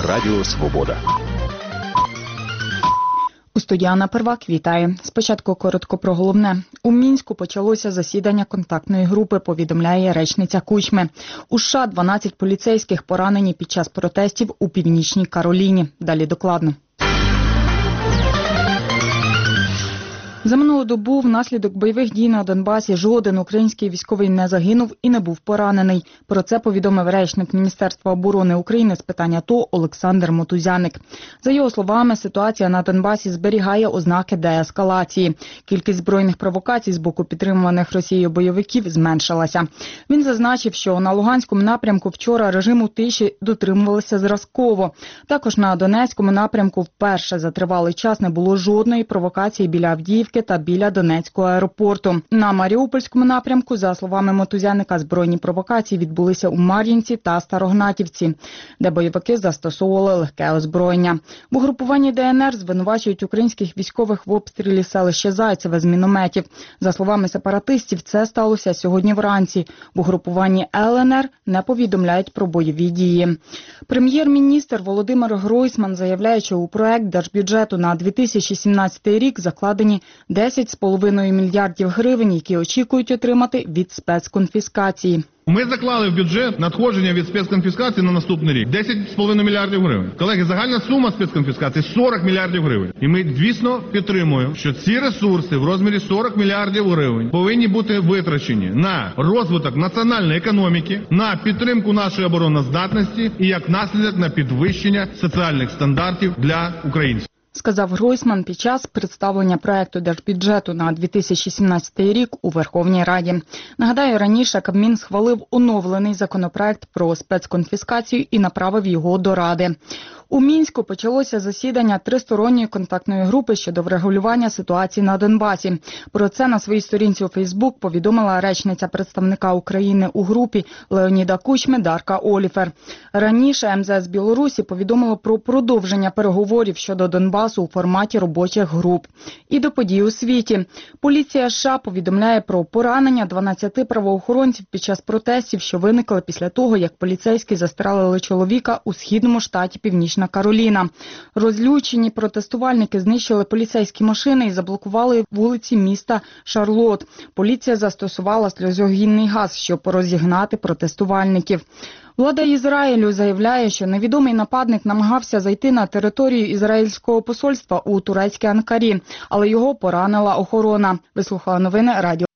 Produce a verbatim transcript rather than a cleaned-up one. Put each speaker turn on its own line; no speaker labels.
Радіо Свобода.
У студії Анна Первак вітає. Спочатку коротко про головне. У Мінську почалося засідання контактної групи, повідомляє речниця Кучми. У США дванадцять поліцейських поранені під час протестів у Північній Кароліні. Далі докладно. За минулу добу внаслідок бойових дій на Донбасі жоден український військовий не загинув і не був поранений. Про це повідомив речник Міністерства оборони України з питань АТО Олександр Мотузяник. За його словами, ситуація на Донбасі зберігає ознаки деескалації. Кількість збройних провокацій з боку підтримуваних Росією бойовиків зменшилася. Він зазначив, що на Луганському напрямку вчора режиму тиші дотримувалися зразково. Також на Донецькому напрямку вперше за тривалий час не було жодної провокації біля Авдіївки та біля Донецького аеропорту. На Маріупольському напрямку, за словами Мотузяника, збройні провокації відбулися у Мар'їнці та Старогнатівці, де бойовики застосовували легке озброєння. В угрупуванні ДНР звинувачують українських військових в обстрілі селища Зайцеве з мінометів. За словами сепаратистів, це сталося сьогодні вранці. В угрупуванні ЛНР не повідомляють про бойові дії. Прем'єр-міністр Володимир Гройсман заявляє, що у проект держбюджету на дві тисячі сімнадцятий рік закладені десять з половиною мільярдів гривень, які очікують отримати від спецконфіскації.
Ми заклали в бюджет надходження від спецконфіскації на наступний рік десять з половиною мільярдів гривень. Колеги, загальна сума спецконфіскації сорок мільярдів гривень. І ми, звісно, підтримуємо, що ці ресурси в розмірі сорок мільярдів гривень повинні бути витрачені на розвиток національної економіки, на підтримку нашої обороноздатності і, як наслідок, на підвищення соціальних стандартів для українців.
Сказав Гройсман під час представлення проекту держбюджету на дві тисячі сімнадцятий рік у Верховній Раді. Нагадаю, раніше Кабмін схвалив оновлений законопроект про спецконфіскацію і направив його до Ради. У Мінську почалося засідання тристоронньої контактної групи щодо врегулювання ситуації на Донбасі. Про це на своїй сторінці у Фейсбук повідомила речниця представника України у групі Леоніда Кучми Дарка Оліфер. Раніше ем зе ес Білорусі повідомило про продовження переговорів щодо Донбасу у форматі робочих груп. І до подій у світі. Поліція США повідомляє про поранення дванадцяти правоохоронців під час протестів, що виникли після того, як поліцейські застрелили чоловіка у східному штаті Північна Кароліна. Розлючені протестувальники знищили поліцейські машини і заблокували вулиці міста Шарлот. Поліція застосувала сльозогінний газ, щоб розігнати протестувальників. Влада Ізраїлю заявляє, що невідомий нападник намагався зайти на територію ізраїльського посольства у турецькій Анкарі, але його поранила охорона. Вислухала новини Радіо